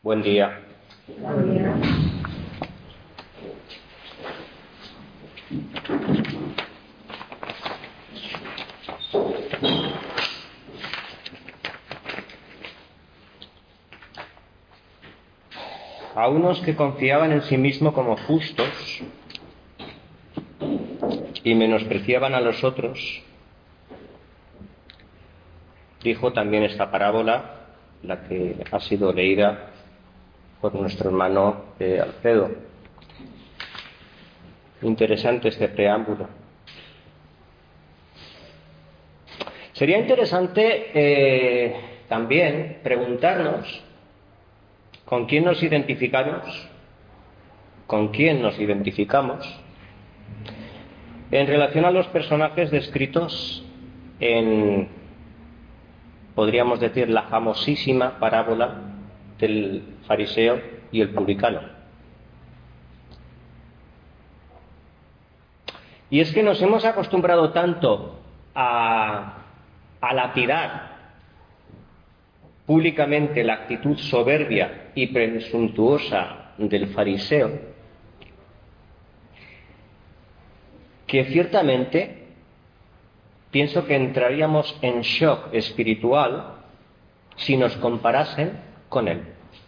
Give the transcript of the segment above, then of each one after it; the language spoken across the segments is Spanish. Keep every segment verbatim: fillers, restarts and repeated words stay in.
Buen día. Buen día. A unos que confiaban en sí mismos como justos y menospreciaban a los otros, dijo también esta parábola, la que ha sido leída por nuestro hermano eh, Alfredo. Interesante este preámbulo. Sería interesante eh, también preguntarnos con quién nos identificamos, con quién nos identificamos en relación a los personajes descritos en, podríamos decir, la famosísima parábola del fariseo y el publicano. Y es que nos hemos acostumbrado tanto a, a lapidar públicamente la actitud soberbia y presuntuosa del fariseo, que ciertamente pienso que entraríamos en shock espiritual si nos comparasen con él.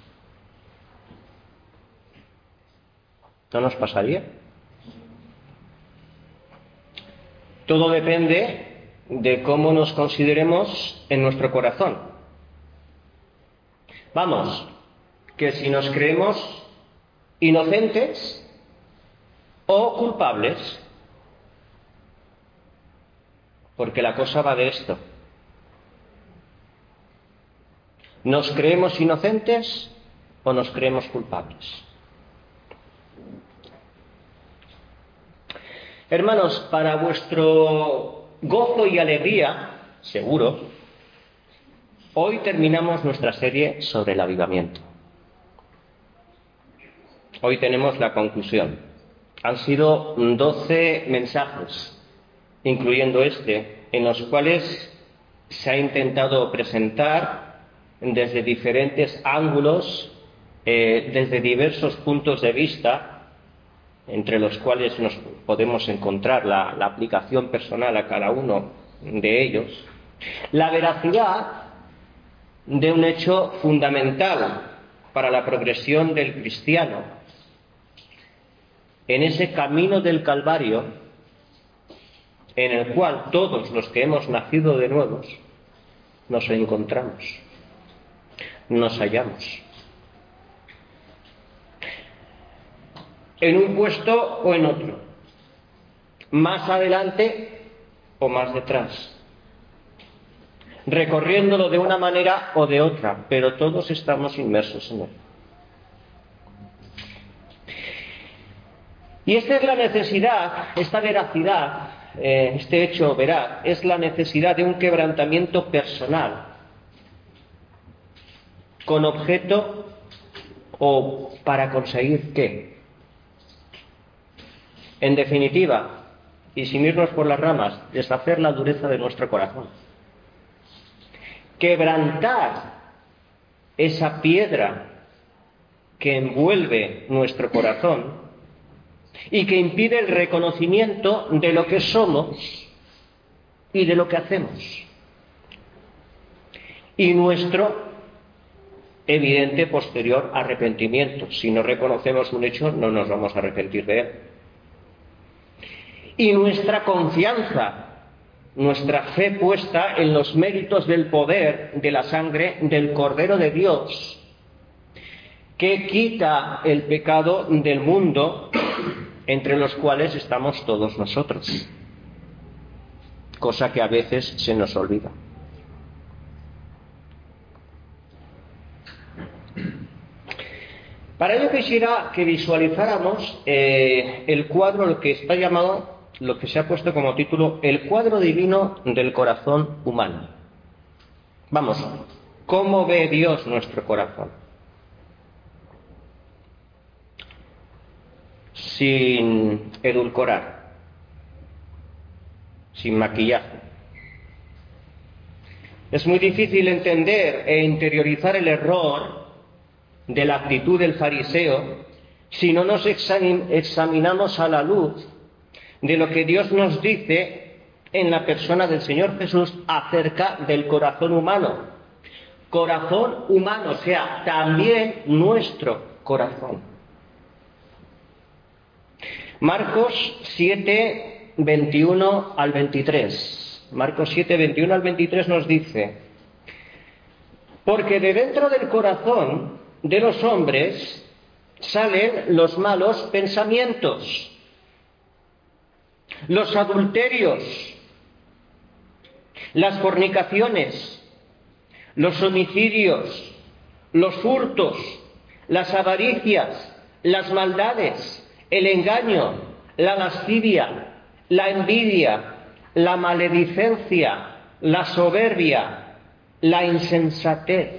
¿No nos pasaría? Todo depende de cómo nos consideremos en nuestro corazón. Vamos, que si nos creemos inocentes o culpables, porque la cosa va de esto. ¿Nos creemos inocentes o nos creemos culpables? Hermanos, para vuestro gozo y alegría, seguro, hoy terminamos nuestra serie sobre el avivamiento. Hoy tenemos la conclusión. Han sido doce mensajes, incluyendo este, en los cuales se ha intentado presentar desde diferentes ángulos, eh, desde diversos puntos de vista, entre los cuales nos podemos encontrar la, la aplicación personal a cada uno de ellos, la veracidad de un hecho fundamental para la progresión del cristiano en ese camino del Calvario en el cual todos los que hemos nacido de nuevos nos encontramos, nos hallamos. En un puesto o en otro, más adelante o más detrás, recorriéndolo de una manera o de otra, pero todos estamos inmersos en él. Y esta es la necesidad, esta veracidad, eh, este hecho veraz, es la necesidad de un quebrantamiento personal, con objeto o para conseguir qué. En definitiva, y sin irnos por las ramas, deshacer la dureza de nuestro corazón. Quebrantar esa piedra que envuelve nuestro corazón y que impide el reconocimiento de lo que somos y de lo que hacemos. Y nuestro evidente posterior arrepentimiento. Si no reconocemos un hecho, no nos vamos a arrepentir de él. Y nuestra confianza, nuestra fe puesta en los méritos del poder de la sangre del Cordero de Dios, que quita el pecado del mundo, entre los cuales estamos todos nosotros, cosa que a veces se nos olvida. Para ello quisiera que visualizáramos eh, el cuadro, lo que está llamado, lo que se ha puesto como título, el cuadro divino del corazón humano. Vamos, ¿cómo ve Dios nuestro corazón? Sin edulcorar, sin maquillaje. Es muy difícil entender e interiorizar el error de la actitud del fariseo si no nos examinamos a la luz de lo que Dios nos dice en la persona del Señor Jesús acerca del corazón humano. Corazón humano, o sea, también nuestro corazón. Marcos siete, veintiuno al veintitrés. Marcos siete, veintiuno al veintitrés nos dice: porque de dentro del corazón de los hombres salen los malos pensamientos, los adulterios, las fornicaciones, los homicidios, los hurtos, las avaricias, las maldades, el engaño, la lascivia, la envidia, la maledicencia, la soberbia, la insensatez.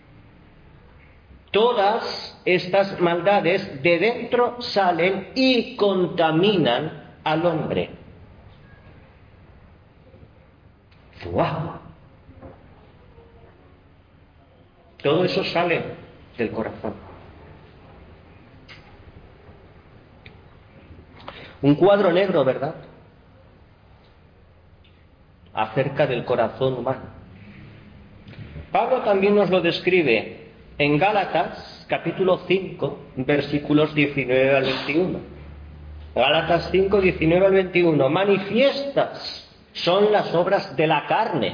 Todas estas maldades de dentro salen y contaminan al hombre. ¡Wow! Todo eso sale del corazón. Un cuadro negro, ¿verdad? Acerca del corazón humano. Pablo también nos lo describe en Gálatas, capítulo cinco, versículos diecinueve al veintiuno. Gálatas cinco, diecinueve al veintiuno. Manifiestas son las obras de la carne,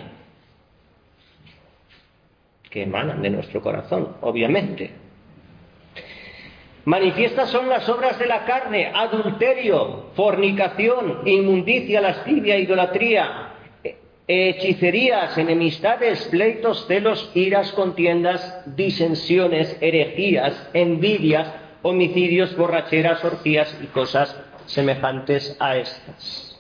que emanan de nuestro corazón, obviamente. Manifiestas son las obras de la carne: adulterio, fornicación, inmundicia, lascivia, idolatría, hechicerías, enemistades, pleitos, celos, iras, contiendas, disensiones, herejías, envidias, homicidios, borracheras, orgías y cosas semejantes a estas.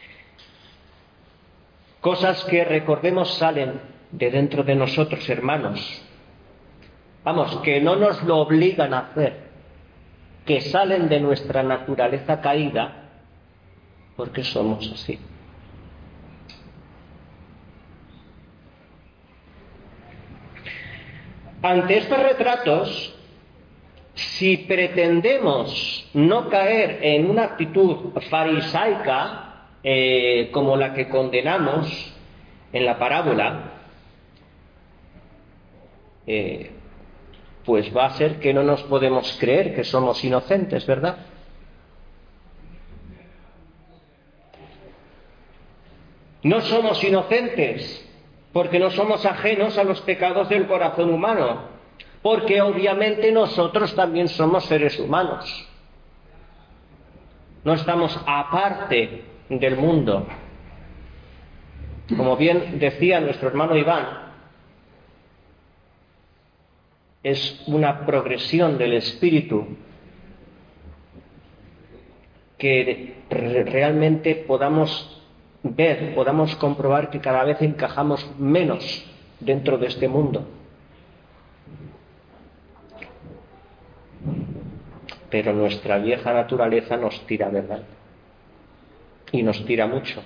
Cosas que, recordemos, salen de dentro de nosotros, hermanos. Vamos, que no nos lo obligan a hacer, que salen de nuestra naturaleza caída, porque somos así. Ante estos retratos, si pretendemos no caer en una actitud farisaica, eh, como la que condenamos en la parábola, eh, pues va a ser que no nos podemos creer que somos inocentes, ¿verdad? No somos inocentes porque no somos ajenos a los pecados del corazón humano, porque obviamente nosotros también somos seres humanos. No estamos aparte del mundo. Como bien decía nuestro hermano Iván, es una progresión del espíritu que realmente podamos ver, podamos comprobar que cada vez encajamos menos dentro de este mundo. Pero nuestra vieja naturaleza nos tira, ¿verdad? Y nos tira mucho.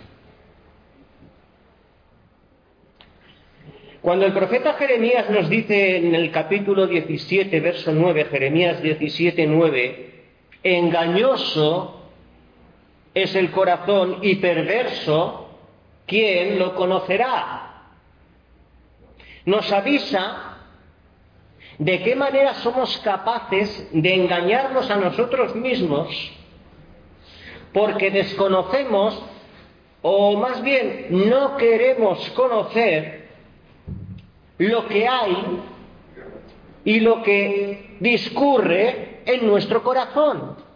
Cuando el profeta Jeremías nos dice en el capítulo diecisiete, verso nueve, Jeremías diecisiete, nueve, engañoso es el corazón y perverso, ¿quién lo conocerá? Nos avisa de qué manera somos capaces de engañarnos a nosotros mismos, porque desconocemos, o más bien no queremos conocer, lo que hay y lo que discurre en nuestro corazón.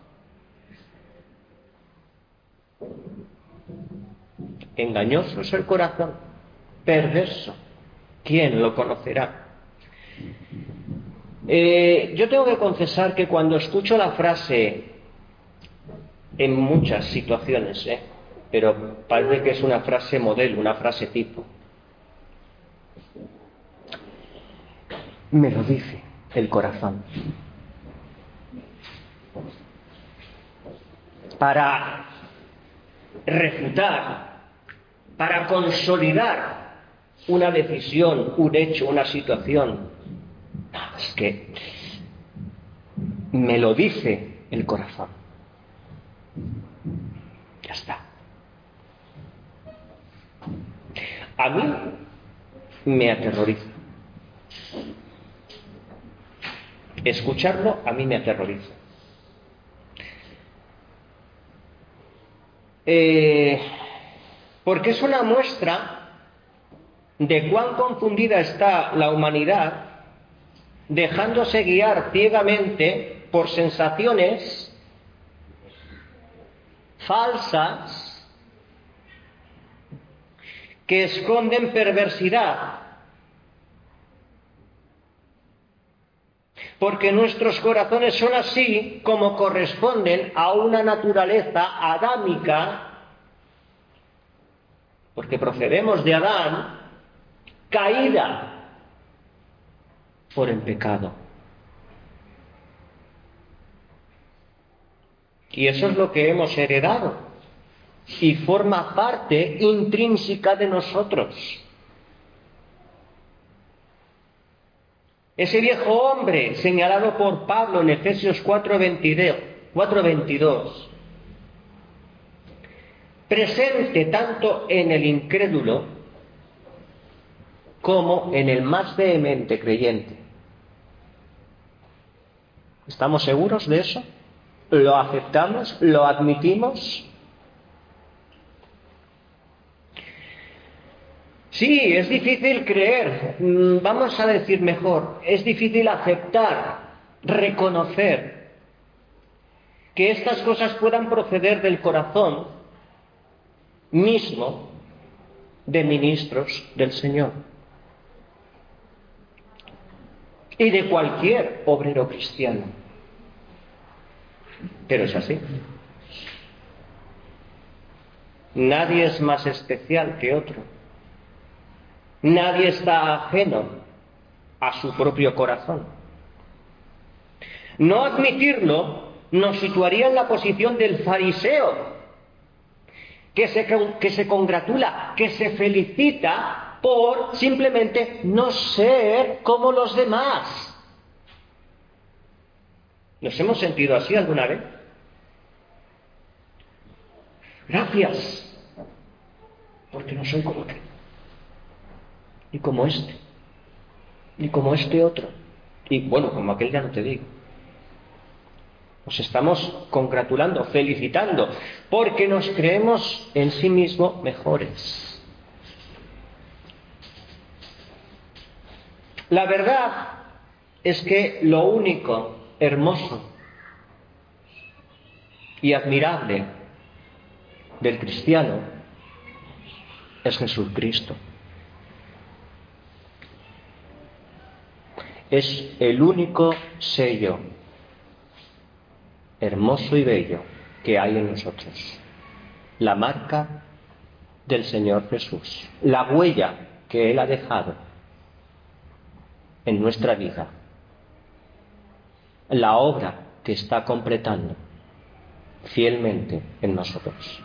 Engañoso es el corazón, perverso, ¿quién lo conocerá? Eh, yo tengo que confesar que cuando escucho la frase, en muchas situaciones, ¿eh? pero parece que es una frase modelo, una frase tipo, me lo dice el corazón. Para refutar, para consolidar una decisión, un hecho, una situación. No, es que me lo dice el corazón. Ya está. A mí me aterroriza. Escucharlo a mí me aterroriza. Eh, porque es una muestra de cuán confundida está la humanidad, dejándose guiar ciegamente por sensaciones falsas que esconden perversidad. Porque nuestros corazones son así como corresponden a una naturaleza adámica, porque procedemos de Adán, caída por el pecado. Y eso es lo que hemos heredado y forma parte intrínseca de nosotros. Ese viejo hombre señalado por Pablo en Efesios cuatro veintidós, presente tanto en el incrédulo como en el más vehemente creyente. ¿Estamos seguros de eso? ¿Lo aceptamos? ¿Lo admitimos? Sí, es difícil creer, vamos a decir mejor, es difícil aceptar, reconocer que estas cosas puedan proceder del corazón mismo de ministros del Señor y de cualquier obrero cristiano. Pero es así. Nadie es más especial que otro. Nadie está ajeno a su propio corazón. No admitirlo nos situaría en la posición del fariseo, que se, que se congratula, que se felicita por simplemente no ser como los demás. ¿Nos hemos sentido así alguna vez? Gracias, porque no soy como aquel, y como este, y como este otro, y bueno, como aquel ya no te digo. Nos estamos congratulando, felicitando, porque nos creemos en sí mismos mejores. La verdad es que lo único hermoso y admirable del cristiano es Jesucristo. Es el único sello hermoso y bello que hay en nosotros. La marca del Señor Jesús, la huella que Él ha dejado en nuestra vida, la obra que está completando fielmente en nosotros.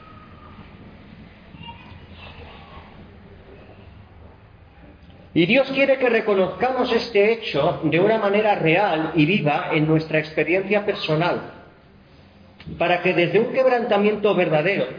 Y Dios quiere que reconozcamos este hecho de una manera real y viva en nuestra experiencia personal, para que desde un quebrantamiento verdadero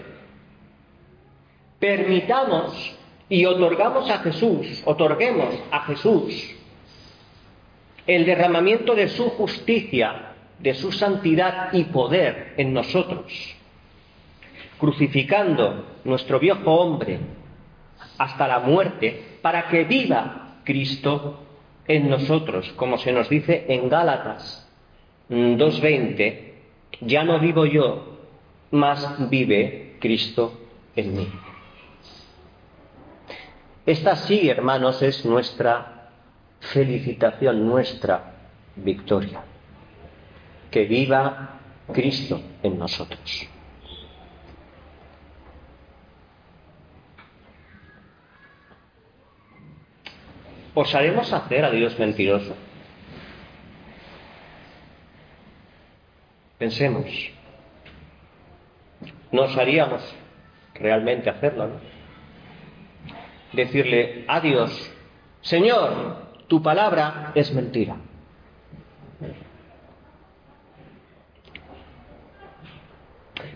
permitamos y otorgamos a Jesús, otorguemos a Jesús el derramamiento de su justicia, de su santidad y poder en nosotros, crucificando nuestro viejo hombre hasta la muerte, para que viva Cristo en nosotros, como se nos dice en Gálatas dos veinte, ya no vivo yo, mas vive Cristo en mí. Esta sí, hermanos, es nuestra felicitación, nuestra victoria. Que viva Cristo en nosotros. ¿Osaremos hacer a Dios mentiroso? Pensemos. ¿No osaríamos realmente hacerlo, no? Decirle a Dios: Señor, tu palabra es mentira.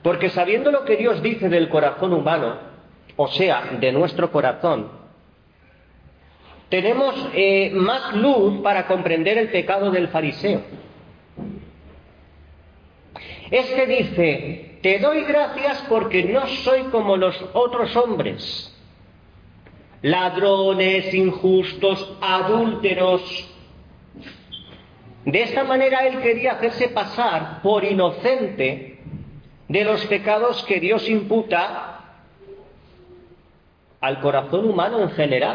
Porque sabiendo lo que Dios dice del corazón humano, o sea, de nuestro corazón, tenemos eh, más luz para comprender el pecado del fariseo. Este dice: te doy gracias porque no soy como los otros hombres, ladrones, injustos, adúlteros. De esta manera él quería hacerse pasar por inocente de los pecados que Dios imputa al corazón humano en general,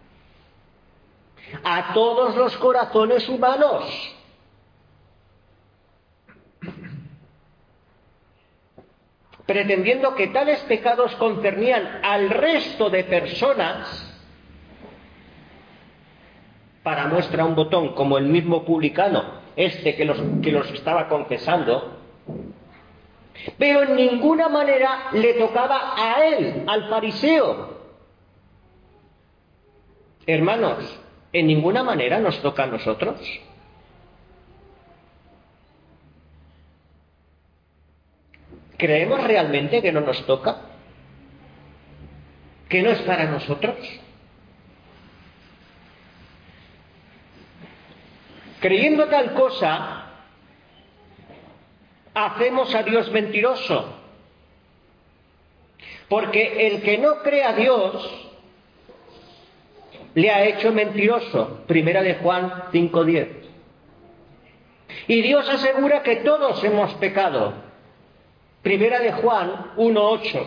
a todos los corazones humanos. Pretendiendo que tales pecados concernían al resto de personas, para muestra un botón, como el mismo publicano, este que los, que los estaba confesando, pero en ninguna manera le tocaba a él, al fariseo. Hermanos, ¿en ninguna manera nos toca a nosotros? ¿Creemos realmente que no nos toca? ¿Que no es para nosotros? Creyendo tal cosa, hacemos a Dios mentiroso. Porque el que no cree a Dios le ha hecho mentiroso. Primera de Juan cinco diez. Y Dios asegura que todos hemos pecado. Primera de Juan uno ocho.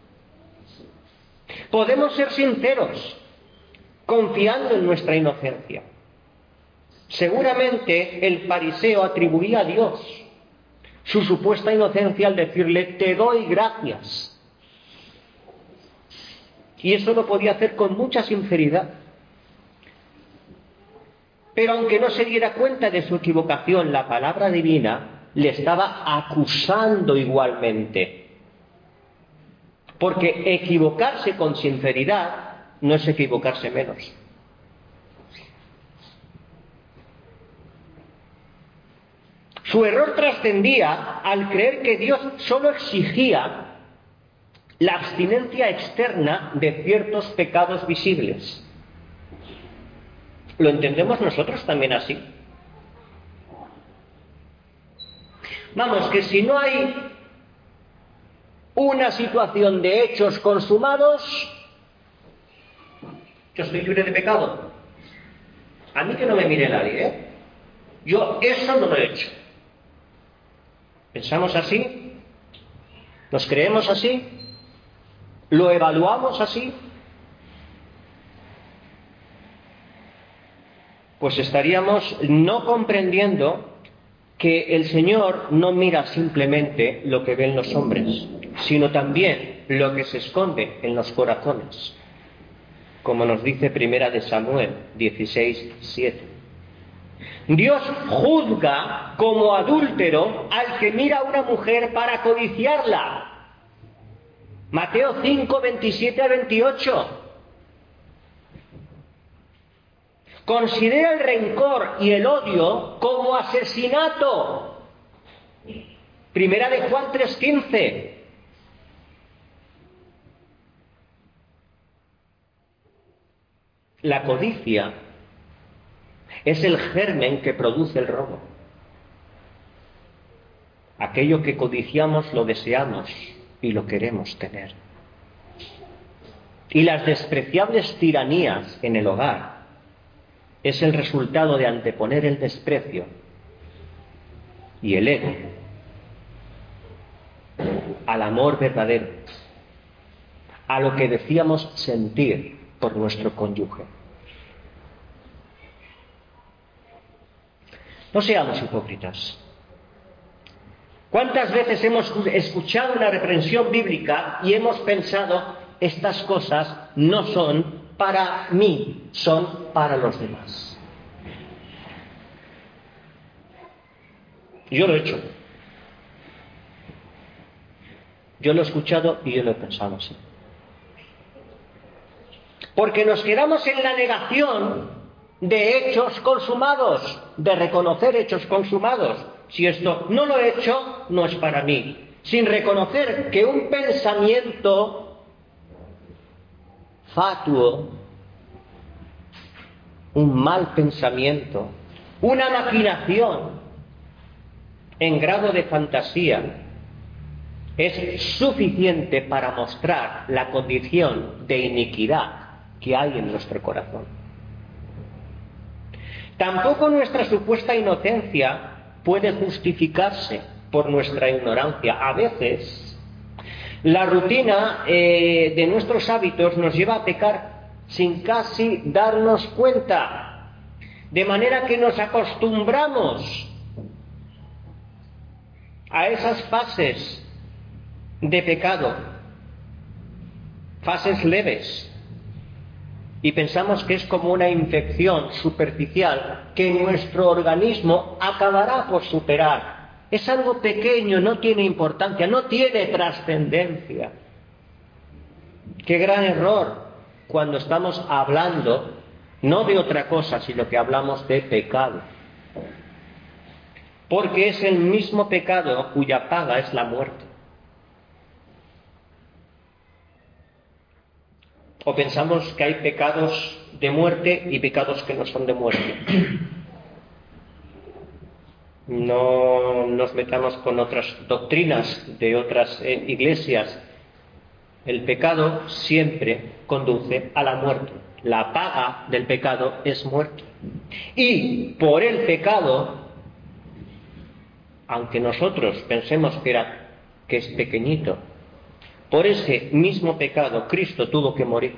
Podemos ser sinceros, confiando en nuestra inocencia. Seguramente el fariseo atribuía a Dios su supuesta inocencia al decirle: te doy gracias. Y eso lo podía hacer con mucha sinceridad. Pero aunque no se diera cuenta de su equivocación, la palabra divina le estaba acusando igualmente. Porque equivocarse con sinceridad no es equivocarse menos. Su error trascendía al creer que Dios solo exigía la abstinencia externa de ciertos pecados visibles. ¿Lo entendemos nosotros también así? Vamos, que si no hay una situación de hechos consumados, yo estoy libre de pecado. A mí que no me mire nadie, ¿eh? Yo eso no lo he hecho. ¿Pensamos así? ¿Nos creemos así? ¿Lo evaluamos así? Pues estaríamos no comprendiendo que el Señor no mira simplemente lo que ven los hombres, sino también lo que se esconde en los corazones, como nos dice Primera de Samuel dieciséis siete. Dios juzga como adúltero al que mira a una mujer para codiciarla. Mateo cinco veintisiete a veintiocho. Considera el rencor y el odio como asesinato. Primera de Juan tres quince. La codicia es el germen que produce el robo. Aquello que codiciamos lo deseamos y lo queremos tener. Y las despreciables tiranías en el hogar es el resultado de anteponer el desprecio y el ego al amor verdadero, a lo que decíamos sentir por nuestro cónyuge. No seamos hipócritas. ¿Cuántas veces hemos escuchado una reprensión bíblica y hemos pensado: estas cosas no son para mí, son para los demás? Yo lo he hecho. Yo lo he escuchado y yo lo he pensado así. Porque nos quedamos en la negación de hechos consumados, de reconocer hechos consumados. Si esto no lo he hecho, no es para mí. sin reconocer que un pensamiento fatuo, un mal pensamiento, una maquinación en grado de fantasía es suficiente para mostrar la condición de iniquidad que hay en nuestro corazón. Tampoco nuestra supuesta inocencia puede justificarse por nuestra ignorancia. A veces la rutina eh, de nuestros hábitos nos lleva a pecar sin casi darnos cuenta, de manera que nos acostumbramos a esas fases de pecado, fases leves, y pensamos que es como una infección superficial que nuestro organismo acabará por superar. Es algo pequeño, no tiene importancia, no tiene trascendencia. Qué gran error cuando estamos hablando no de otra cosa, sino que hablamos de pecado. Porque es el mismo pecado cuya paga es la muerte. O pensamos que hay pecados de muerte y pecados que no son de muerte. No nos metamos con otras doctrinas de otras eh, iglesias. El pecado siempre conduce a la muerte. La paga del pecado es muerte. Y por el pecado, aunque nosotros pensemos que, era, que es pequeñito, por ese mismo pecado Cristo tuvo que morir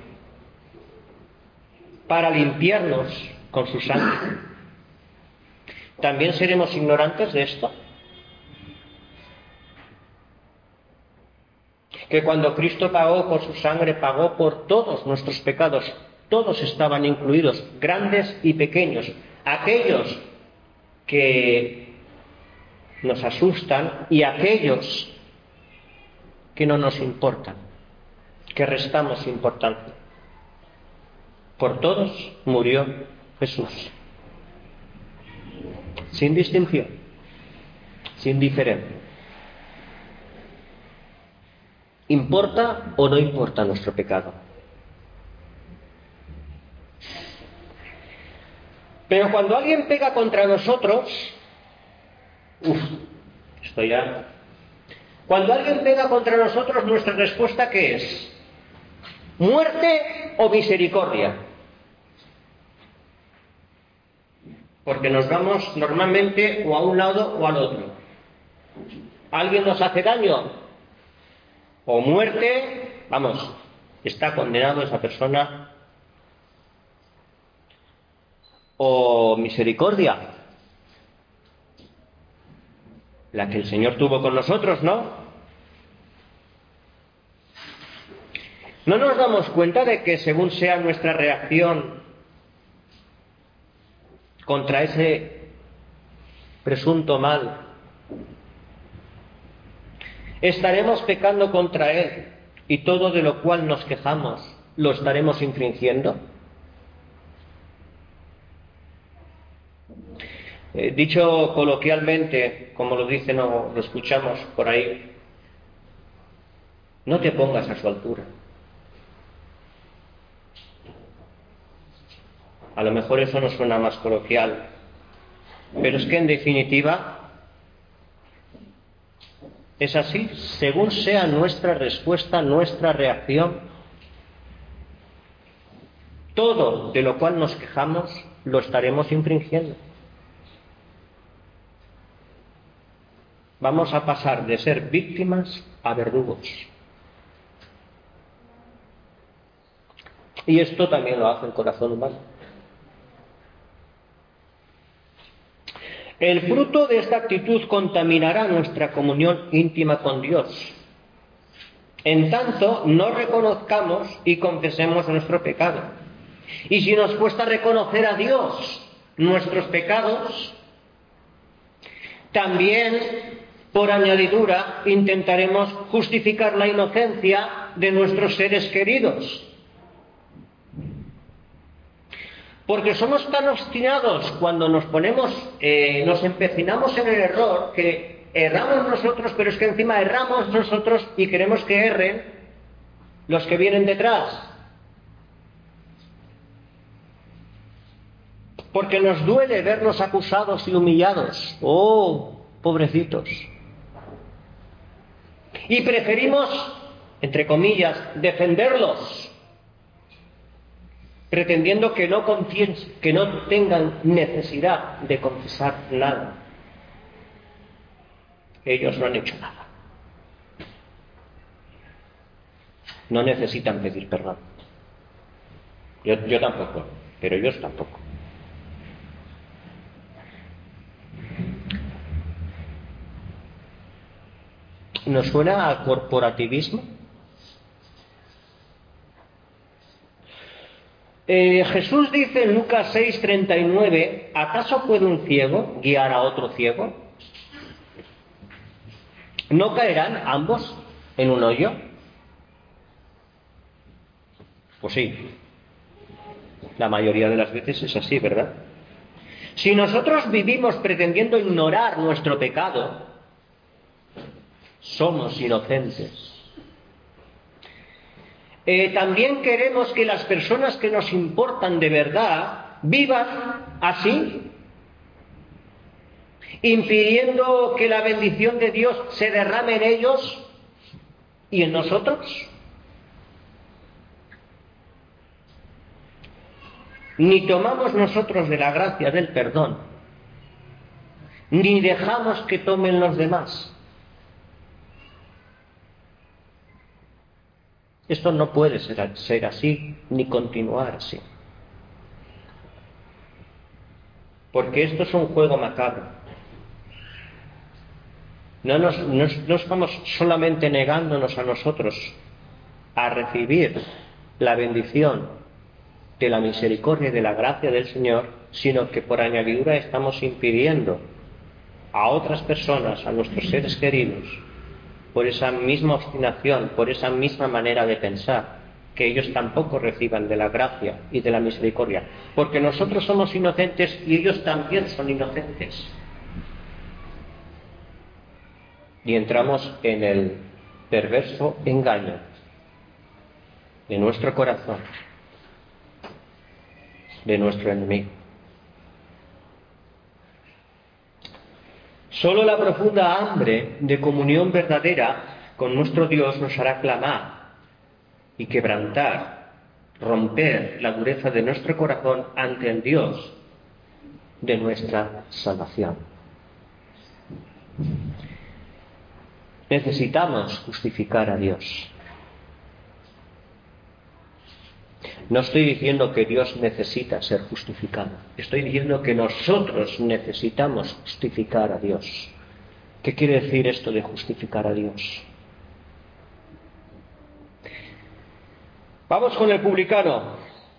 para limpiarnos con su sangre. ¿También seremos ignorantes de esto? Que cuando Cristo pagó por su sangre, pagó por todos nuestros pecados. Todos estaban incluidos, grandes y pequeños. Aquellos que nos asustan y aquellos que no nos importan, que restamos importancia. Por todos murió Jesús. Sin distinción, sin diferencia. ¿Importa o no importa nuestro pecado? Pero cuando alguien pega contra nosotros, uff, esto ya... Cuando alguien pega contra nosotros, nuestra respuesta, ¿qué es? ¿Muerte o misericordia? Porque nos vamos normalmente o a un lado o al otro. ¿Alguien nos hace daño? O muerte, vamos, está condenado esa persona. O misericordia, la que el Señor tuvo con nosotros, ¿no? ¿No nos damos cuenta de que según sea nuestra reacción contra ese presunto mal, estaremos pecando contra Él y todo de lo cual nos quejamos lo estaremos infringiendo? Eh, dicho coloquialmente, como lo dicen o lo escuchamos por ahí, no te pongas a su altura. A lo mejor eso no suena más coloquial, pero es que en definitiva es así, según sea nuestra respuesta, nuestra reacción, todo de lo cual nos quejamos lo estaremos infringiendo. Vamos a pasar de ser víctimas a verdugos. Y esto también lo hace el corazón humano. El fruto de esta actitud contaminará nuestra comunión íntima con Dios, en tanto no reconozcamos y confesemos nuestro pecado. Y si nos cuesta reconocer a Dios nuestros pecados, también por añadidura intentaremos justificar la inocencia de nuestros seres queridos. Porque somos tan obstinados cuando nos ponemos, eh, nos empecinamos en el error, que erramos nosotros, pero es que encima erramos nosotros y queremos que erren los que vienen detrás. Porque nos duele verlos acusados y humillados. ¡Oh, pobrecitos! Y preferimos, entre comillas, defenderlos, pretendiendo que no confiesen, que no tengan necesidad de confesar nada. Ellos no han hecho nada. No necesitan pedir perdón. Yo, yo tampoco, pero ellos tampoco. ¿Nos suena a corporativismo? Eh, Jesús dice en Lucas seis treinta y nueve, ¿acaso puede un ciego guiar a otro ciego? ¿No caerán ambos en un hoyo? Pues sí, la mayoría de las veces es así, ¿verdad? Si nosotros vivimos pretendiendo ignorar nuestro pecado, somos inocentes. Eh, también queremos que las personas que nos importan de verdad vivan así, impidiendo que la bendición de Dios se derrame en ellos y en nosotros. Ni tomamos nosotros de la gracia del perdón, ni dejamos que tomen los demás. Esto no puede ser, ser así, ni continuar así. Porque esto es un juego macabro. No, nos, no, no estamos solamente negándonos a nosotros a recibir la bendición de la misericordia y de la gracia del Señor, sino que por añadidura estamos impidiendo a otras personas, a nuestros seres queridos, por esa misma obstinación, por esa misma manera de pensar, que ellos tampoco reciban de la gracia y de la misericordia, porque nosotros somos inocentes y ellos también son inocentes. Y entramos en el perverso engaño de nuestro corazón, de nuestro enemigo. Solo la profunda hambre de comunión verdadera con nuestro Dios nos hará clamar y quebrantar, romper la dureza de nuestro corazón ante el Dios de nuestra salvación. Necesitamos justificar a Dios. No estoy diciendo que Dios necesita ser justificado. Estoy diciendo que nosotros necesitamos justificar a Dios. ¿Qué quiere decir esto de justificar a Dios? Vamos con el publicano.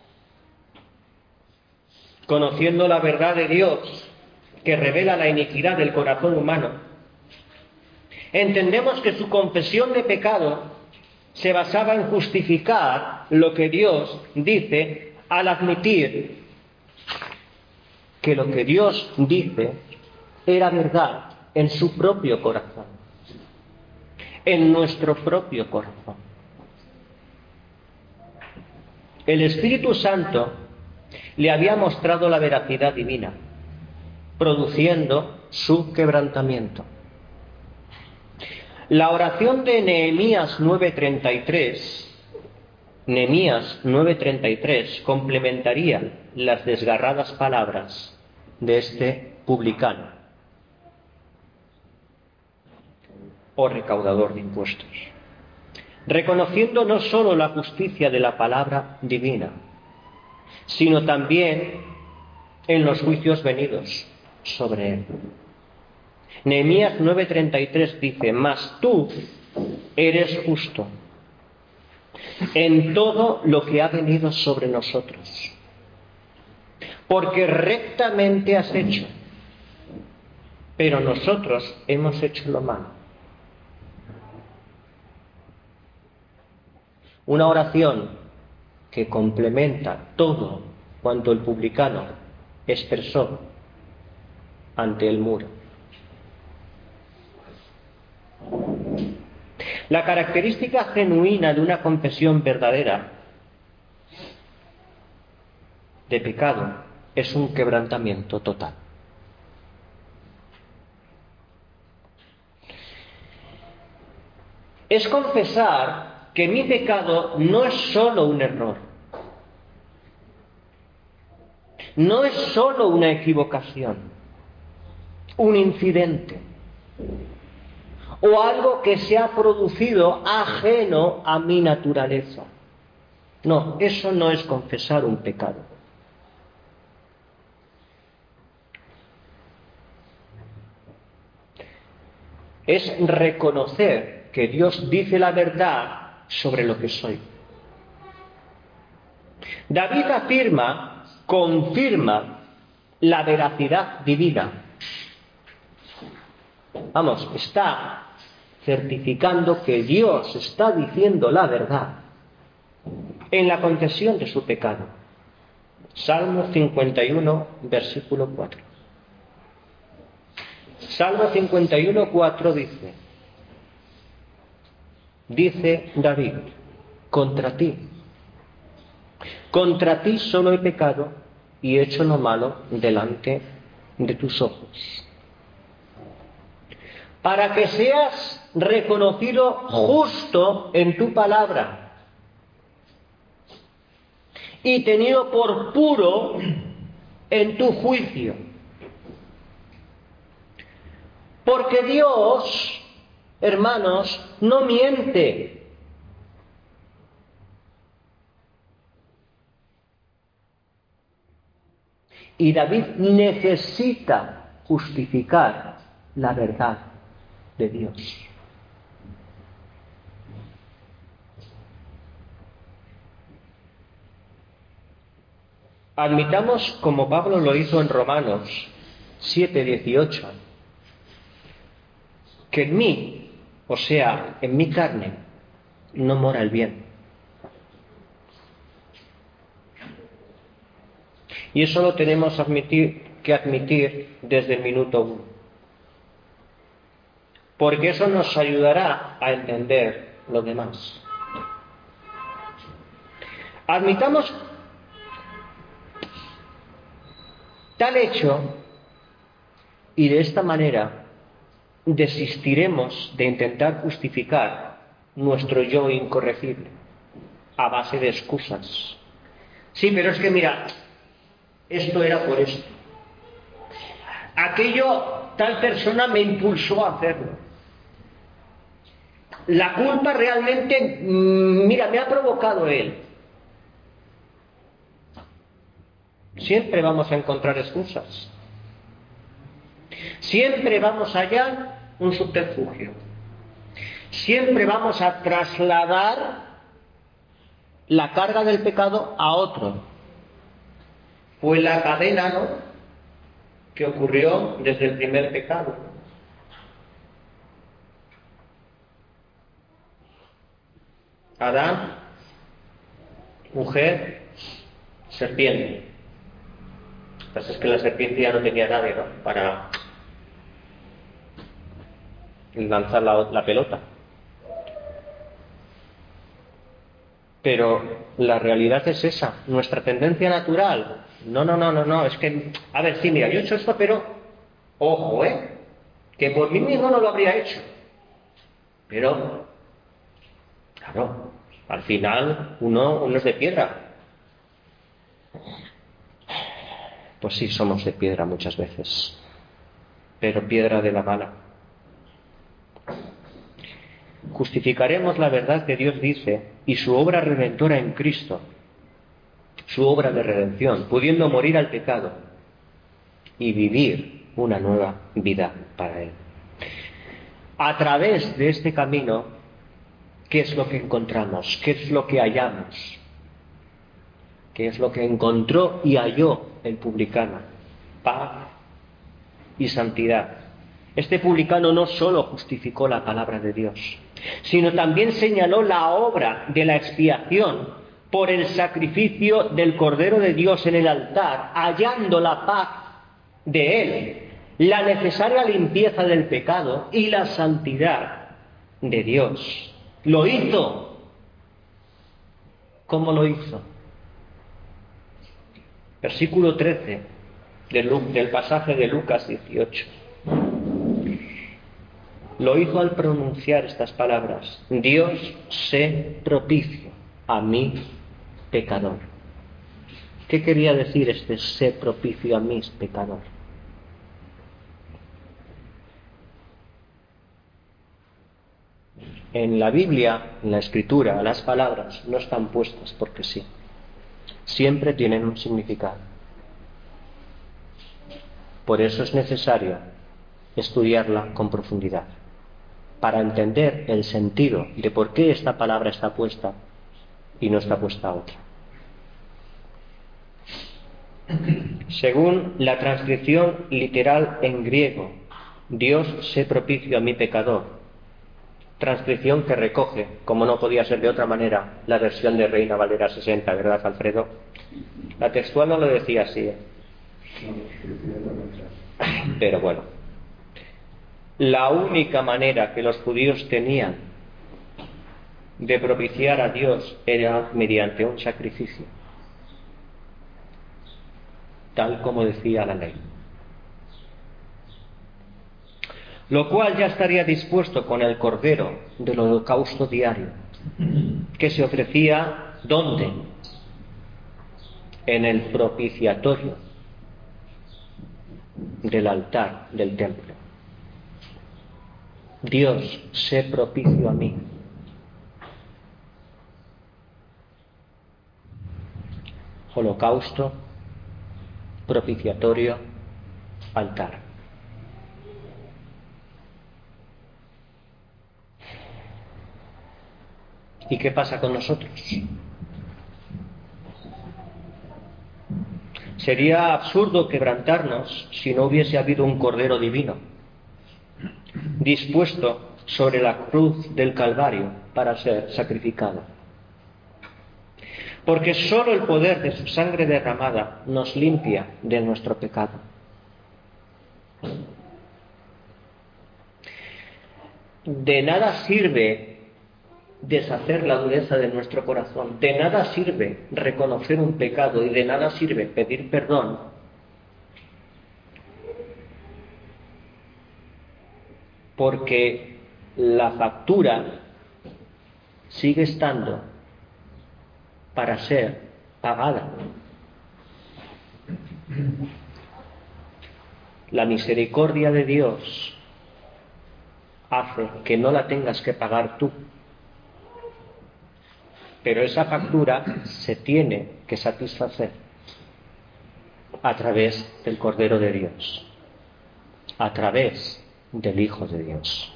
Conociendo la verdad de Dios que revela la iniquidad del corazón humano, entendemos que su confesión de pecado se basaba en justificar lo que Dios dice al admitir que lo que Dios dice era verdad en su propio corazón, en nuestro propio corazón. El Espíritu Santo le había mostrado la veracidad divina, produciendo su quebrantamiento. La oración de Nehemías nueve treinta y tres, Nehemías nueve treinta y tres complementaría las desgarradas palabras de este publicano o recaudador de impuestos, reconociendo no solo la justicia de la palabra divina, sino también en los juicios venidos sobre él. Nehemías nueve treinta y tres dice: mas tú eres justo en todo lo que ha venido sobre nosotros, porque rectamente has hecho, pero nosotros hemos hecho lo malo. Una oración que complementa todo cuanto el publicano expresó ante el muro. La característica genuina de una confesión verdadera de pecado es un quebrantamiento total. Es confesar que mi pecado no es solo un error, no es solo una equivocación, un incidente o algo que se ha producido ajeno a mi naturaleza. No, eso no es confesar un pecado. Es reconocer que Dios dice la verdad sobre lo que soy. David afirma, confirma la veracidad divina. Vamos, está certificando que Dios está diciendo la verdad en la confesión de su pecado. Salmo cincuenta y uno, versículo cuatro. Salmo cincuenta y uno, cuatro dice, dice David, contra ti, contra ti solo he pecado y he hecho lo malo delante de tus ojos, para que seas reconocido justo en tu palabra y tenido por puro en tu juicio. Porque Dios, hermanos, no miente. Y David necesita justificar la verdad de Dios. Admitamos, como Pablo lo hizo en Romanos siete dieciocho, que en mí, o sea, en mi carne, no mora el bien. Y eso lo tenemos admitir, que admitir desde el minuto uno. Porque eso nos ayudará a entender lo demás. Admitamos tal hecho y de esta manera desistiremos de intentar justificar nuestro yo incorregible a base de excusas. Sí, pero es que mira, esto era por esto. Aquello, tal persona me impulsó a hacerlo. La culpa realmente, mira, me ha provocado él. Siempre vamos a encontrar excusas. Siempre vamos a hallar un subterfugio. Siempre vamos a trasladar la carga del pecado a otro. Fue la cadena, ¿no?, que ocurrió desde el primer pecado. Adán, mujer, serpiente. Pues es que la serpiente ya no tenía nadie, ¿no?, para lanzar la, la pelota. Pero la realidad es esa, nuestra tendencia natural. No, no, no, no, no, es que, a ver, sí, mira, yo he hecho esto, pero, ojo, ¿eh?, que por mí mismo no lo habría hecho. Pero, claro, al final uno, uno es de piedra. Pues sí, somos de piedra muchas veces, pero piedra de la mala. Justificaremos la verdad que Dios dice y su obra redentora en Cristo, su obra de redención, pudiendo morir al pecado y vivir una nueva vida para Él. A través de este camino, ¿qué es lo que encontramos? ¿Qué es lo que hallamos? ¿Qué es lo que encontró y halló el publicano? Paz y santidad. Este publicano no solo justificó la palabra de Dios, sino también señaló la obra de la expiación por el sacrificio del Cordero de Dios en el altar, hallando la paz de Él, la necesaria limpieza del pecado y la santidad de Dios Lo hizo. ¿Cómo lo hizo? Versículo trece del, del pasaje de Lucas dieciocho. Lo hizo al pronunciar estas palabras: Dios, sé propicio a mí, pecador. ¿Qué quería decir este sé propicio a mí, pecador? En la Biblia, en la Escritura, las palabras no están puestas porque sí. Siempre tienen un significado. Por eso es necesario estudiarla con profundidad, para entender el sentido de por qué esta palabra está puesta y no está puesta otra. Según la transcripción literal en griego, Dios sé propicio a mi pecador, transcripción que recoge, como no podía ser de otra manera, la versión de Reina Valera sesenta, ¿verdad, Alfredo? La textual no lo decía así, ¿eh? Pero bueno, la única manera que los judíos tenían de propiciar a Dios era mediante un sacrificio, tal como decía la ley, lo cual ya estaría dispuesto con el cordero del holocausto diario, que se ofrecía ¿dónde? En el propiciatorio del altar del templo. Dios, sé propicio a mí. Holocausto, propiciatorio, altar. ¿Y qué pasa con nosotros? Sería absurdo quebrantarnos si no hubiese habido un Cordero Divino dispuesto sobre la cruz del Calvario para ser sacrificado. Porque sólo el poder de su sangre derramada nos limpia de nuestro pecado. De nada sirve deshacer la dureza de nuestro corazón, de nada sirve reconocer un pecado y de nada sirve pedir perdón porque la factura sigue estando para ser pagada. La misericordia de Dios hace que no la tengas que pagar tú, pero esa factura se tiene que satisfacer a través del Cordero de Dios, a través del Hijo de Dios.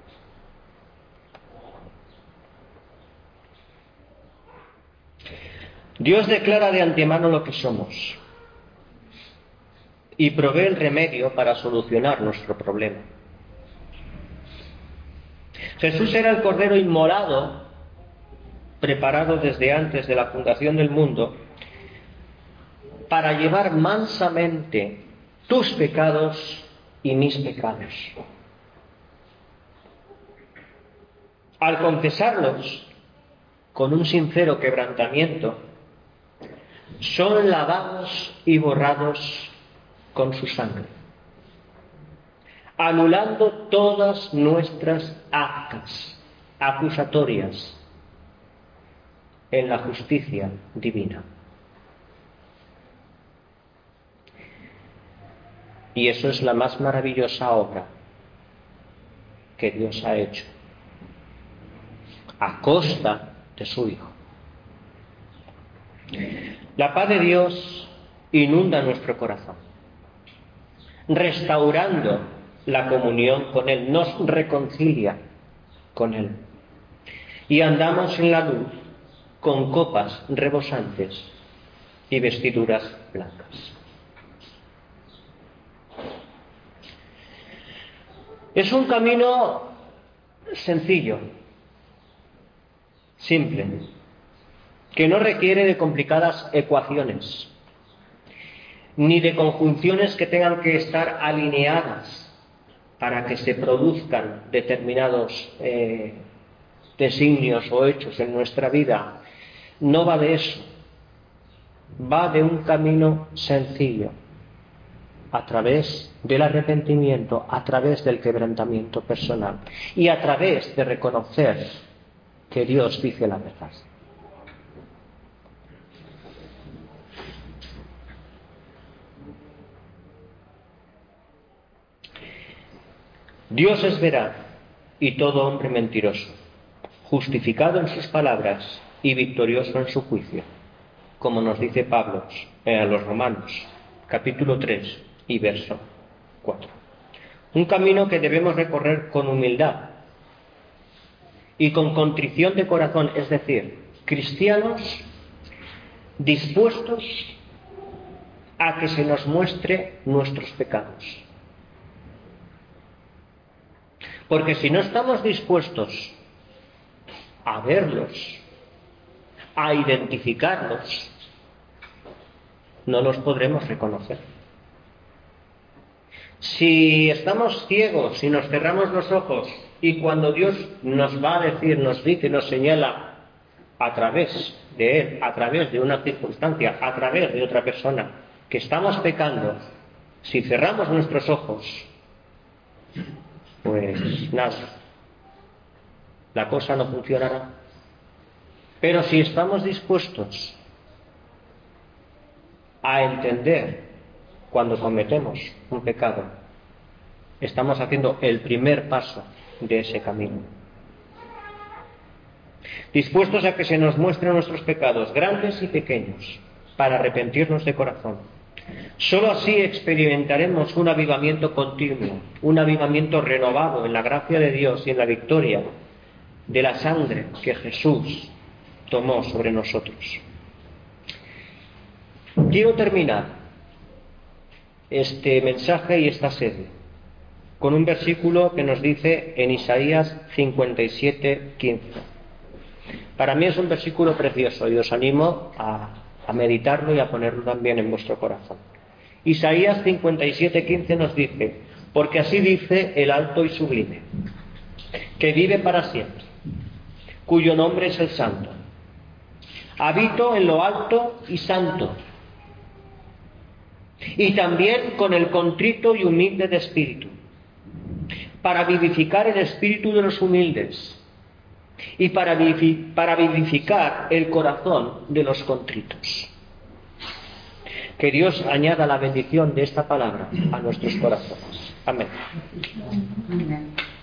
Dios declara de antemano lo que somos y provee el remedio para solucionar nuestro problema. Jesús era el Cordero inmolado, preparado desde antes de la fundación del mundo, para llevar mansamente tus pecados y mis pecados. Al confesarlos con un sincero quebrantamiento, son lavados y borrados con su sangre, anulando todas nuestras actas acusatorias en la justicia divina. Y eso es la más maravillosa obra que Dios ha hecho a costa de su Hijo. La paz de Dios inunda nuestro corazón, restaurando la comunión con Él, nos reconcilia con Él. Y andamos en la luz con copas rebosantes y vestiduras blancas. Es un camino sencillo, simple, que no requiere de complicadas ecuaciones, ni de conjunciones que tengan que estar alineadas para que se produzcan determinados eh, designios o hechos en nuestra vida, no va de eso. Va de un camino sencillo, a través del arrepentimiento, a través del quebrantamiento personal y a través de reconocer que Dios dice la verdad. Dios es veraz y todo hombre mentiroso, justificado en sus palabras y victorioso en su juicio, como nos dice Pablo a los Romanos, capítulo tres y verso cuatro. Un camino que debemos recorrer con humildad y con contrición de corazón, es decir, cristianos dispuestos a que se nos muestre nuestros pecados. Porque si no estamos dispuestos a verlos, a identificarlos, no los podremos reconocer. Si estamos ciegos, si nos cerramos los ojos y cuando Dios nos va a decir, nos dice, nos señala a través de Él, a través de una circunstancia, a través de otra persona, que estamos pecando, si cerramos nuestros ojos, pues nada, la cosa no funcionará. Pero si estamos dispuestos a entender cuando cometemos un pecado, estamos haciendo el primer paso de ese camino. Dispuestos a que se nos muestren nuestros pecados, grandes y pequeños, para arrepentirnos de corazón. Solo así experimentaremos un avivamiento continuo, un avivamiento renovado en la gracia de Dios y en la victoria de la sangre que Jesús tomó sobre nosotros. Quiero terminar este mensaje y esta serie con un versículo que nos dice en Isaías cincuenta y siete, quince. Para mí es un versículo precioso y os animo a, a meditarlo y a ponerlo también en vuestro corazón. Isaías cincuenta y siete, quince nos dice: porque así dice el alto y sublime, que vive para siempre, cuyo nombre es el Santo. Habito en lo alto y santo, y también con el contrito y humilde de espíritu, para vivificar el espíritu de los humildes y para vivificar el corazón de los contritos. Que Dios añada la bendición de esta palabra a nuestros corazones. Amén.